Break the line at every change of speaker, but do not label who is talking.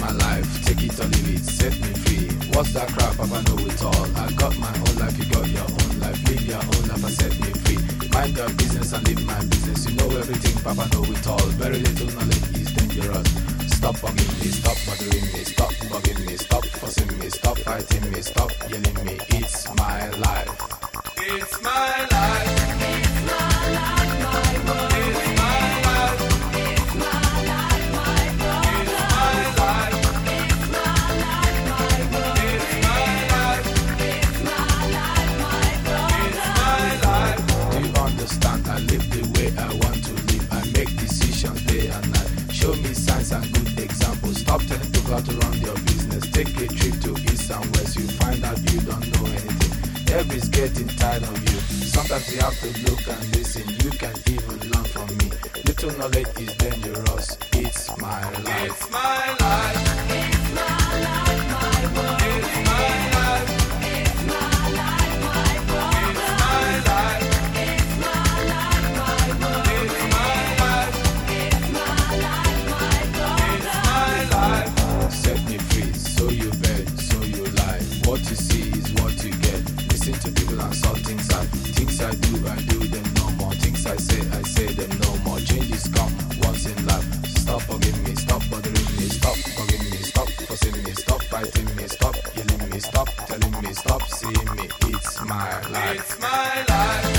my life, take it or leave it, set me free. What's that crap, Papa know it all. I got my own life, you got your own life. Live your own life and set me free. Mind your business and live my business. You know everything, Papa know it all. Very little knowledge is dangerous. Stop bugging me, stop bothering me, stop bugging me, stop forcing me, stop fighting me, stop yelling me. It's my life. It's my life. It's my life, my world. It's my life. It's my life, my world. It's my life. It's my life, my world. It's my life. It's my life, my world. It's my life. Do you understand? I live the way I want to live. I make decisions day and night. Show me signs and good examples. Stop telling people how to run your business. Take a trip to east and west. You find out you don't know anything. Everybody's getting tired of you. Sometimes you have to look and listen. You can even learn from me. Little knowledge is dangerous. It's my life. It's my life. It's my life, my world. It's my life. It's my life, my world. It's my life. It's my life, my world. It's my life. It's my life, my world. It's my life. Set me free. So you beg, so you lie. What you see is what you get. Listen to people and saw things I do them no more. Things I say them no more. Changes come once in life. Stop bugging me, stop bothering me, stop bugging me, stop forcing me, stop fighting me, stop yelling me, stop telling me, stop seeing me. It's my life. It's my life.